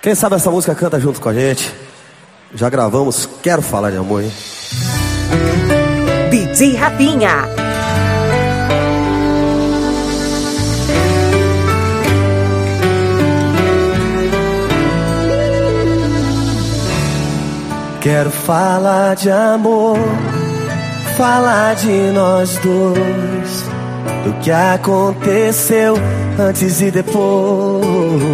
Quem sabe essa música canta junto com a gente. Já gravamos Quero Falar de Amor, hein? DJ Rafinha. Quero falar de amor, falar de nós dois, do que aconteceu antes e depois,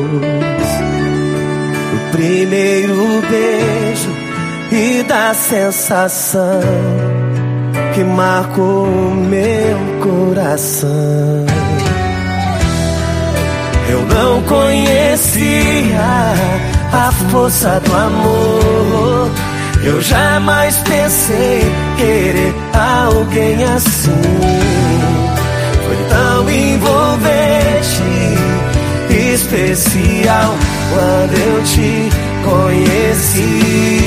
do primeiro beijo e da sensação que marcou o meu coração. Eu não conhecia a força do amor. Eu jamais pensei querer alguém assim. Foi tão envolvente, especial quando eu te conheci.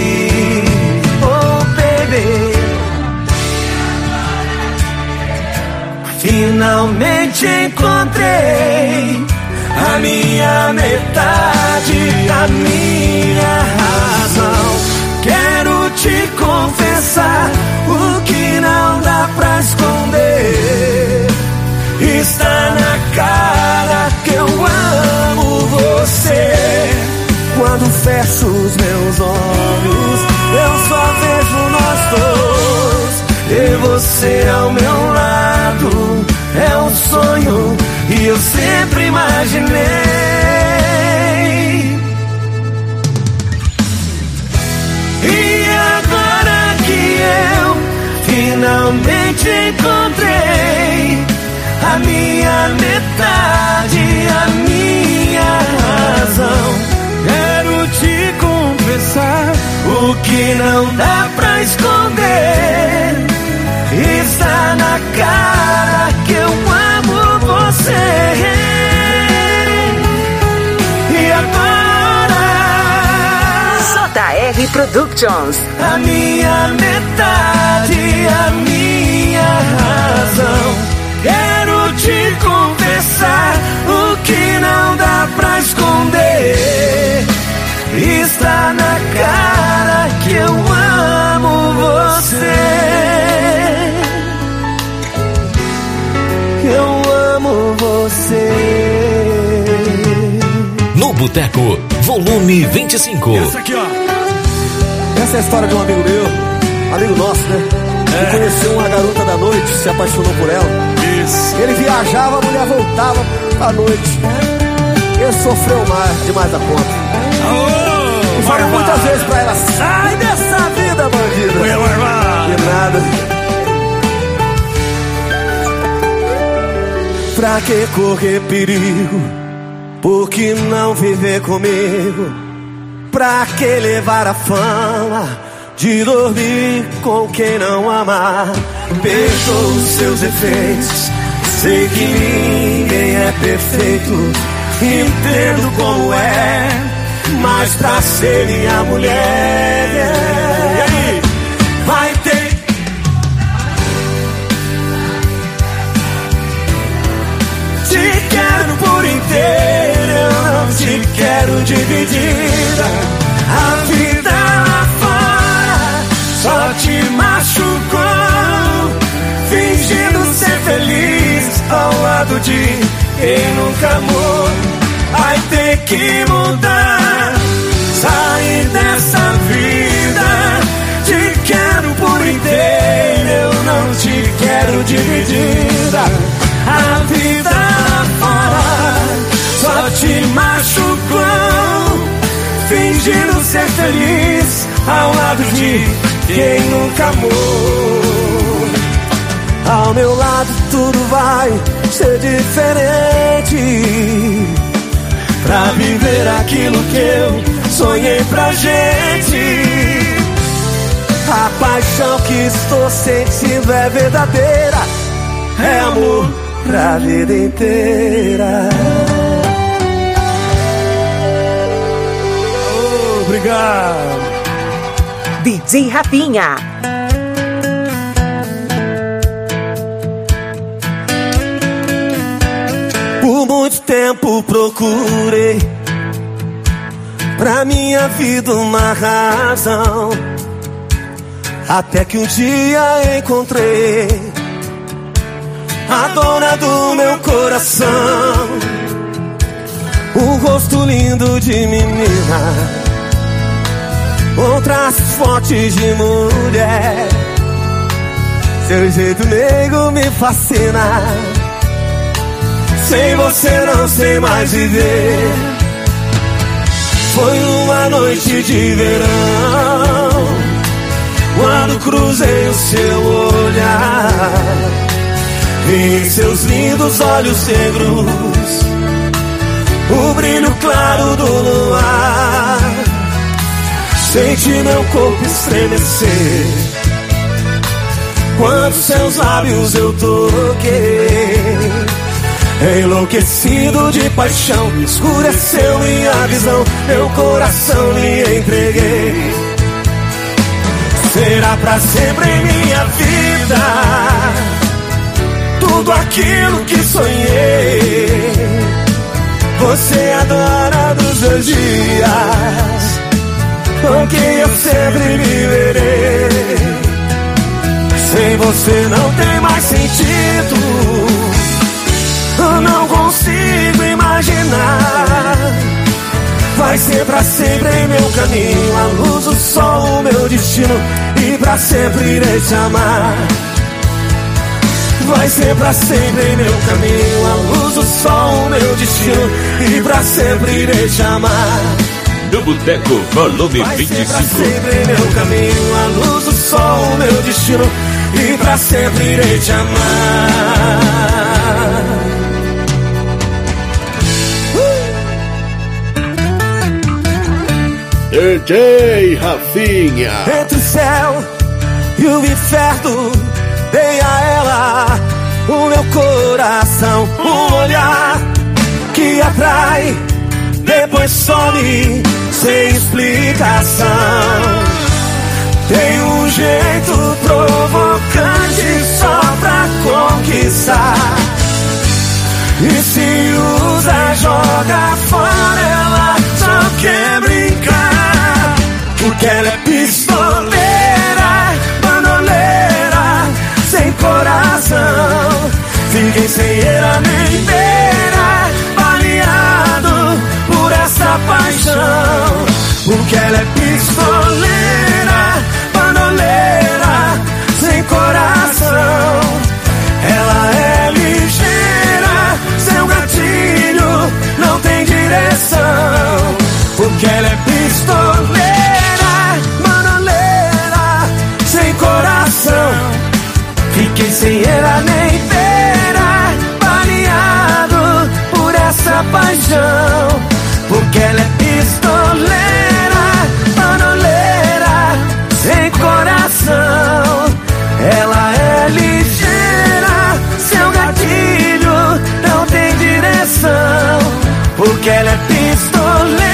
Oh baby, finalmente encontrei a minha metade, a minha razão. Quero te confessar o que não dá pra esconder. Está na cara que eu amo você. Quando fecho os meus olhos, eu só vejo nós dois. E você ao meu lado é um sonho e eu sempre imaginei. Finalmente encontrei a minha metade, a minha razão. Quero te confessar o que não dá pra esconder. Está na cara que eu amo você. E agora JR Productions. A minha metade, a minha razão. Quero te confessar o que não dá pra esconder. Está na cara que eu amo você. Eu amo você. No Boteco, volume 25. Essa aqui, ó. Essa é a história de um amigo meu, amigo nosso, né? Que conheceu uma garota da noite, se apaixonou por ela. Isso. Ele viajava, a mulher voltava à noite. Ele sofreu demais da conta. E falou muitas vezes pra ela: sai dessa vida, bandida. E nada. Pra que correr perigo? Por que não viver comigo? Pra que levar a fama de dormir com quem não ama? Perdoa os seus efeitos, sei que ninguém é perfeito. Entendo como é, mas pra ser minha mulher, vai ter. Te quero por inteiro, eu não te quero dividida. A vida lá fora só te machucou, fingindo ser feliz ao lado de quem nunca amou. Vai ter que mudar, sair dessa vida. Te quero por inteiro, eu não te quero dividida. A vida lá fora só te machucou, fingindo ser feliz ao lado de quem nunca amou. Ao meu lado tudo vai ser diferente, pra viver aquilo que eu sonhei pra gente. A paixão que estou sentindo é verdadeira, é amor pra vida inteira. Obrigado. DJ Rafinha. Por muito tempo procurei pra minha vida uma razão. Até que um dia encontrei a dona do meu coração, um rosto lindo de menina, outras fotos de mulher. Seu jeito meigo me fascina, sem você não sei mais viver. Foi uma noite de verão, quando cruzei o seu olhar, vi em seus lindos olhos negros o brilho claro do luar. Senti meu corpo estremecer quando seus lábios eu toquei. Enlouquecido de paixão, escureceu minha visão, meu coração lhe entreguei. Será pra sempre em minha vida tudo aquilo que sonhei. Você é a dona dos meus dias, com quem eu sempre viverei. Sem você não tem mais sentido, eu não consigo imaginar. Vai ser pra sempre em meu caminho, a luz, o sol, o meu destino, e pra sempre irei te amar. Vai ser pra sempre em meu caminho, a luz, o sol, o meu destino, e pra sempre irei te amar. No Boteco, volume 25. Vai ser pra sempre em meu caminho, a luz, o sol, o meu destino, e pra sempre irei te amar. DJ Rafinha. Entre o céu e o inferno, dei a ela o meu coração. Um olhar que atrai, depois some sem explicação. Tem um jeito provocante só pra conquistar, e se usa, joga fora, ela só quer brincar. Porque ela é pistoleira, bandoleira, sem coração. Fiquei sem ela nem beira, baleado por essa paixão. Porque ela é pistoleira, bandoleira, sem coração. Ela é ligeira, seu gatilho não tem direção. Porque ela é pistoleira, bandoleira, sem coração. Fiquei sem ela nem beira, baleado por essa paixão. Porque ela é pistoleira, bandoleira, sem coração. Ela é ligeira, seu gatilho não tem direção. Porque ela é pistoleira.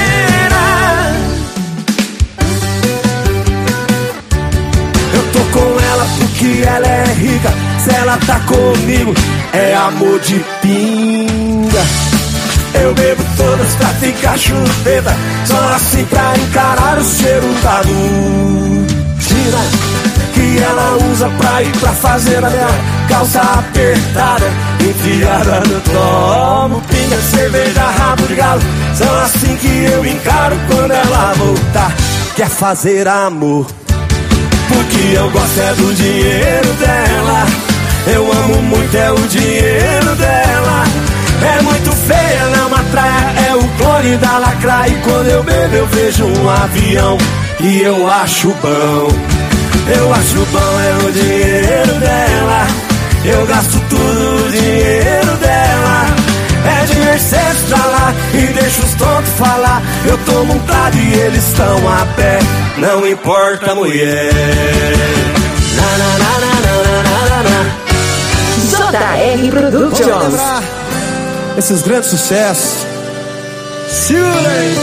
Eu tô com ela porque ela é rica. Se ela tá comigo é amor de pinga. Eu bebo todas pra ficar chupeta, só assim pra encarar o cheiro da rotina que ela usa pra ir pra fazenda dela. Calça apertada, enfiada no tomo, pinga, cerveja, rabo de galo. São assim que eu encaro quando ela voltar. Quer fazer amor, porque eu gosto é do dinheiro dela. Eu amo muito é o dinheiro dela. É muito feia, não atrai, é o clone da lacra. E quando eu bebo eu vejo um avião e eu acho bom. Eu acho bom é o dinheiro dela. Eu gasto tudo o dinheiro dela. É de Mercedes pra lá e deixa os tontos falar. Eu tô montado e eles estão a pé, não importa a mulher. Na, na, na, na, na, na, na, na. JR Productions. Vamos lembrar esses grandes sucessos. Segura aí.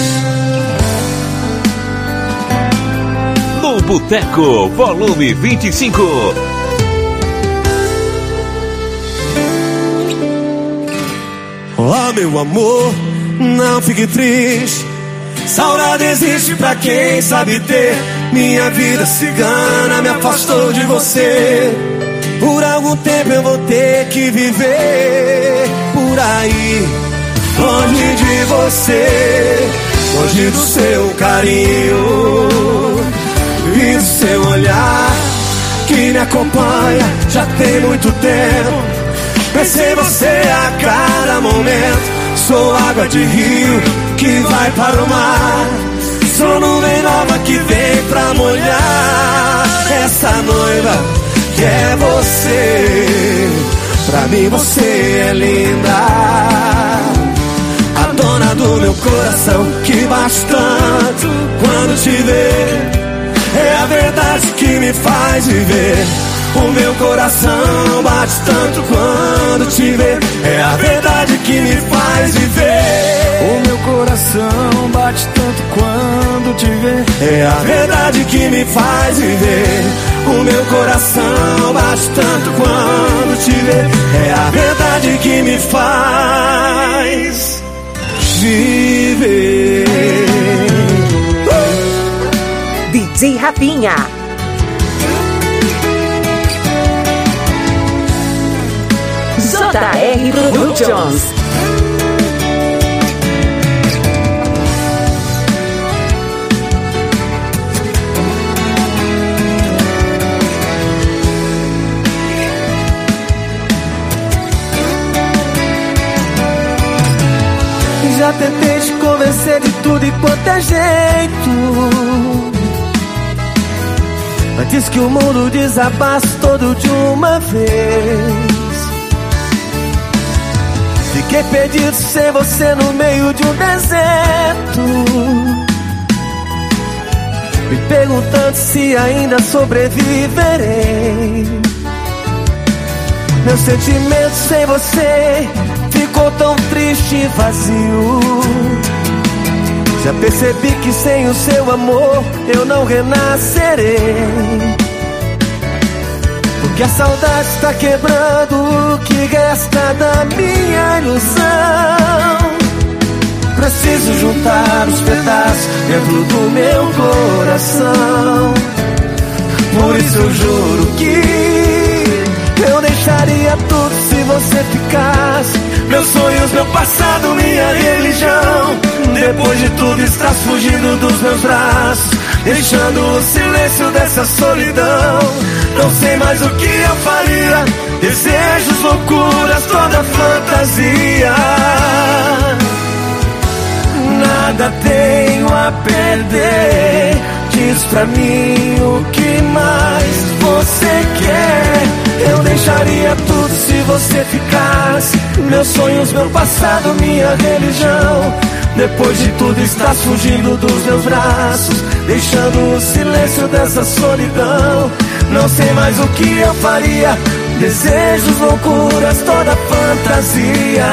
No Boteco, volume 25. Oh, meu amor, não fique triste. Saudade existe pra quem sabe ter. Minha vida cigana me afastou de você. Por algum tempo eu vou ter que viver por aí, longe de você, longe do seu carinho e do seu olhar que me acompanha já tem muito tempo. Penso em você a cada momento. Sou água de rio que vai para o mar. Sou nuvem nova que vem pra molhar essa noiva que é você. Pra mim você é linda, a dona do meu coração que bate tanto quando te vê. É a verdade que me faz viver. O meu coração bate tanto quando te vê. É a verdade que me faz viver. O meu coração bate tanto quando te vê. É a verdade que me faz viver. O meu coração bate tanto quando te vê. É a verdade que me faz viver. DJ Rafinha. JR Productions. Já tentei te convencer de tudo e quanto é jeito, antes que o mundo desabasse todo de uma vez. Fiquei perdido sem você no meio de um deserto, me perguntando se ainda sobreviverei. Meu sentimento sem você ficou tão triste e vazio. Já percebi que sem o seu amor eu não renascerei. Porque a saudade está quebrando o que resta da minha ilusão. Preciso juntar os pedaços dentro do meu coração. Por isso eu juro que eu deixaria tudo se você ficasse. Meus sonhos, meu passado, minha religião. Depois de tudo estás fugindo dos meus braços, deixando o silêncio dessa solidão. Não sei mais o que eu faria. Desejos, loucuras, toda fantasia. Nada tenho a perder. Diz pra mim o que mais você quer. Eu deixaria tudo se você ficasse. Meus sonhos, meu passado, minha religião. Depois de tudo estás fugindo dos meus braços, deixando o silêncio dessa solidão. Não sei mais o que eu faria. Desejos, loucuras, toda fantasia.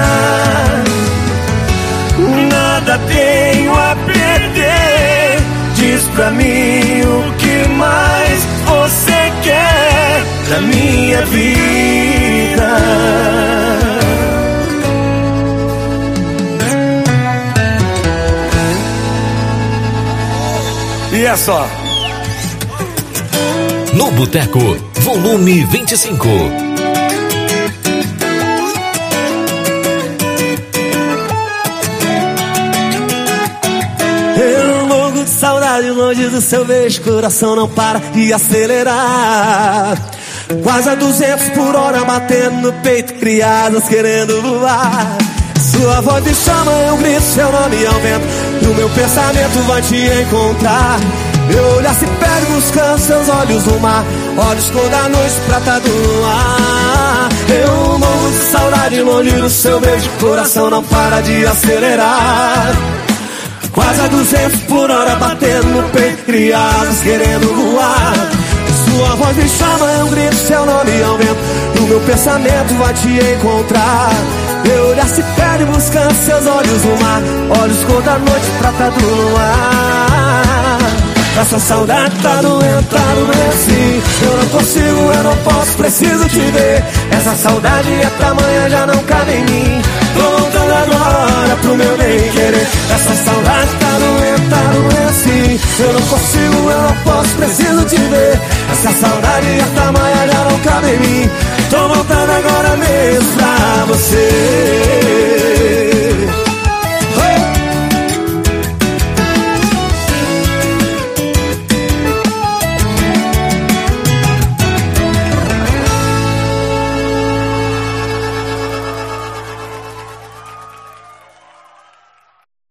Nada tenho a perder. Diz pra mim o que mais você quer da minha vida. E é só. No Boteco, volume 25. Eu morro de saudade longe do seu beijo. Coração não para de acelerar. Quase a 200 por hora batendo no peito. Criadas querendo voar. Sua voz me chama, eu grito seu nome ao vento. E o meu pensamento vai te encontrar. Meu olhar se perde buscando seus olhos no mar. Olhos cor da noite, prata do luar. Eu morro de saudade longe do seu beijo. Coração não para de acelerar. Quase a 200 por hora batendo no peito. Criadas querendo voar. Sua voz me chama, eu grito seu nome ao vento. E o meu pensamento vai te encontrar. Meu olhar se perde buscando seus olhos no mar. Olhos cor da noite, prata do luar. Essa saudade tá doendo sim. Eu não consigo, eu não posso, preciso te ver. Essa saudade é tamanha, já não cabe em mim. Tô voltando Olha agora pro meu bem querer. Essa saudade tá doendo assim. Eu não consigo, eu não posso, preciso te ver. Essa saudade é tamanho